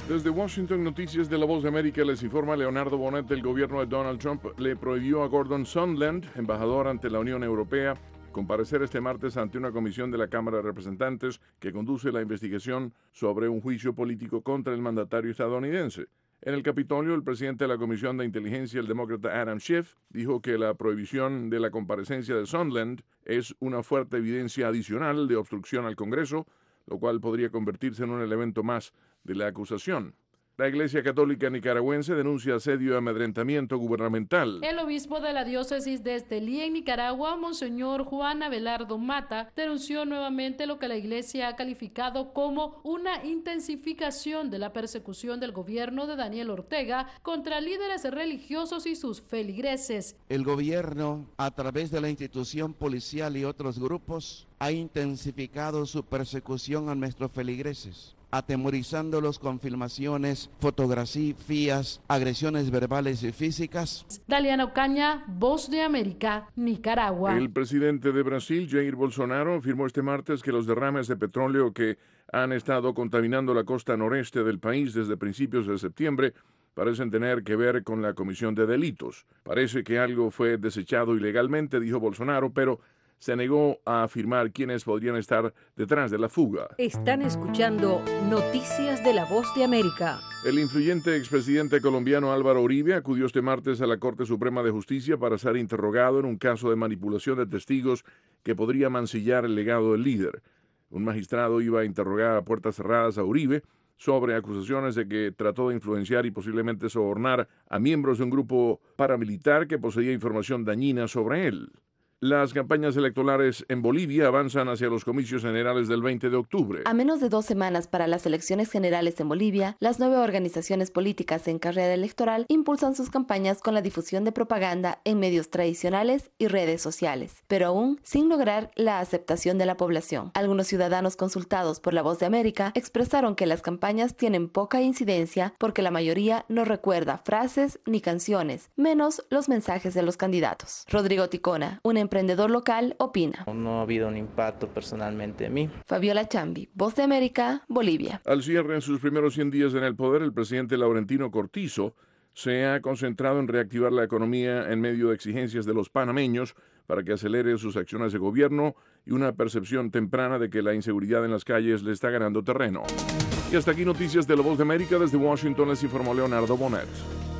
Desde Washington, Noticias de la Voz de América, les informa Leonardo Bonet. El gobierno de Donald Trump le prohibió a Gordon Sondland, embajador ante la Unión Europea, comparecer este martes ante una comisión de la Cámara de Representantes que conduce la investigación sobre un juicio político contra el mandatario estadounidense. En el Capitolio, el presidente de la Comisión de Inteligencia, el demócrata Adam Schiff, dijo que la prohibición de la comparecencia de Sondland es una fuerte evidencia adicional de obstrucción al Congreso, lo cual podría convertirse en un elemento más de la acusación. La Iglesia Católica Nicaragüense denuncia asedio y amedrentamiento gubernamental. El obispo de la diócesis de Estelí, en Nicaragua, Monseñor Juan Abelardo Mata, denunció nuevamente lo que la Iglesia ha calificado como una intensificación de la persecución del gobierno de Daniel Ortega contra líderes religiosos y sus feligreses. El gobierno, a través de la institución policial y otros grupos, ha intensificado su persecución a nuestros feligreses, atemorizándolos con filmaciones, fotografías, agresiones verbales y físicas. Daliana Ocaña, Voz de América, Nicaragua. El presidente de Brasil, Jair Bolsonaro, afirmó este martes que los derrames de petróleo que han estado contaminando la costa noreste del país desde principios de septiembre parecen tener que ver con la comisión de delitos. Parece que algo fue desechado ilegalmente, dijo Bolsonaro, pero se negó a afirmar quiénes podrían estar detrás de la fuga. Están escuchando Noticias de la Voz de América. El influyente expresidente colombiano Álvaro Uribe acudió este martes a la Corte Suprema de Justicia para ser interrogado en un caso de manipulación de testigos que podría mancillar el legado del líder. Un magistrado iba a interrogar a puertas cerradas a Uribe sobre acusaciones de que trató de influenciar y posiblemente sobornar a miembros de un grupo paramilitar que poseía información dañina sobre él. Las campañas electorales en Bolivia avanzan hacia los comicios generales del 20 de octubre. A menos de 2 semanas para las elecciones generales en Bolivia, las 9 organizaciones políticas en carrera electoral impulsan sus campañas con la difusión de propaganda en medios tradicionales y redes sociales, pero aún sin lograr la aceptación de la población. Algunos ciudadanos consultados por La Voz de América expresaron que las campañas tienen poca incidencia porque la mayoría no recuerda frases ni canciones, menos los mensajes de los candidatos. Rodrigo Ticona, un emprendedor local, opina. No ha habido un impacto personalmente en mí. Fabiola Chambi, Voz de América, Bolivia. Al cierre en sus primeros 100 días en el poder, el presidente Laurentino Cortizo se ha concentrado en reactivar la economía en medio de exigencias de los panameños para que acelere sus acciones de gobierno y una percepción temprana de que la inseguridad en las calles le está ganando terreno. Y hasta aquí Noticias de la Voz de América. Desde Washington les informó Leonardo Bonet.